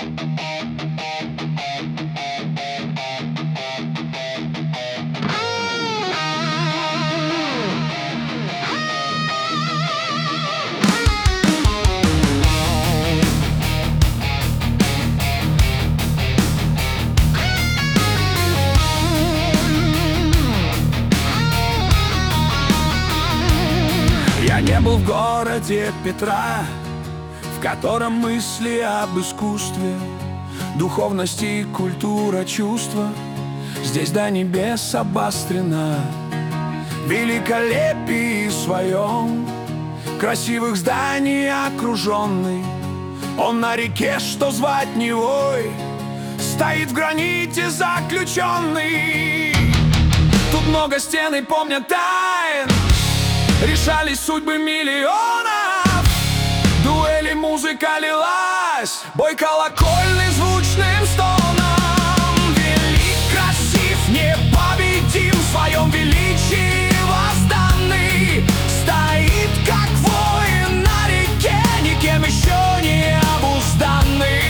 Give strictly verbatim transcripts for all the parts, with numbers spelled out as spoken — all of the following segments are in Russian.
Я не был в городе Петра, в котором мысли об искусстве, духовности и культура, чувства здесь до небес обострена. В великолепии своем красивых зданий окруженный, он на реке, что звать Невой, стоит в граните заключенный. Тут много стен и помнят тайн, решались судьбы миллионов, дуэли, музыка лилась, бой колокольный звучным стоном. Велик, красив, непобедим, в своем величии возданный, стоит как воин на реке, никем еще не обузданный.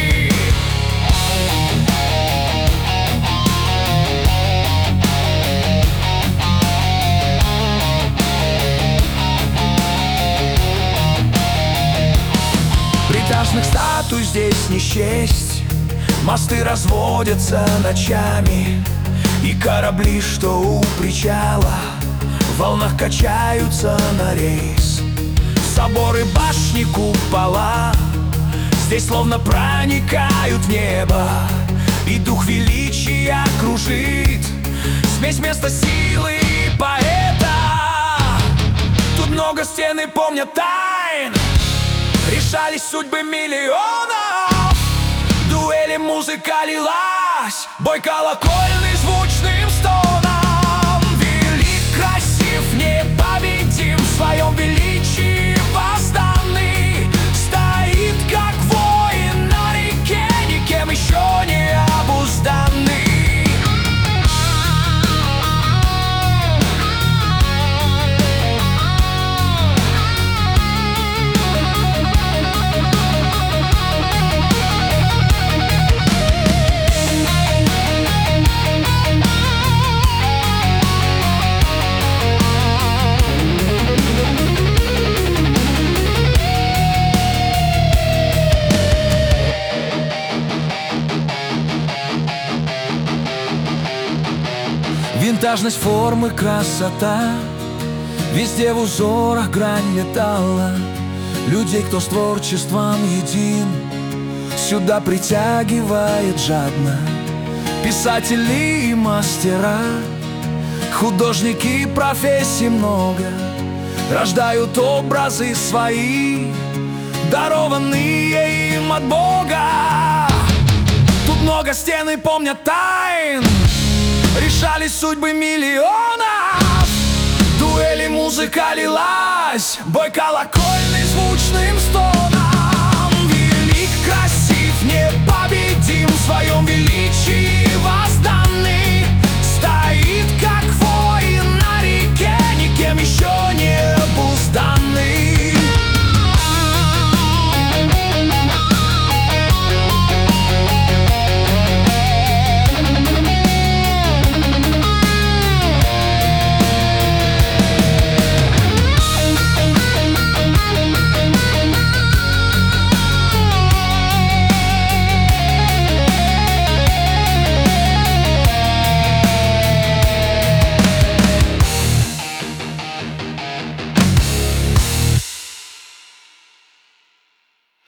Притяжных статуй здесь не счесть, мосты разводятся ночами, и корабли, что у причала, в волнах качаются на рейс. Соборы, башни, купола здесь словно проникают в небо, и дух величия кружит смесь места силы и поэта. Тут много стен и помнят тайн, решались судьбы миллионов, дуэли, музыка лилась, бой колокольный звучным стоном. Велик, красив, непобедим, в своем величии возданный, стоит как воин на реке, никем еще не обузданный. Винтажность формы, красота, везде в узорах грань металла. Людей, кто с творчеством един, сюда притягивает жадно. Писатели и мастера, художники, профессий много, рождают образы свои, дарованные им от Бога. Тут много стен и помнят тайн, решались судьбы миллионов, дуэли, музыка лилась, бой колокольный звучным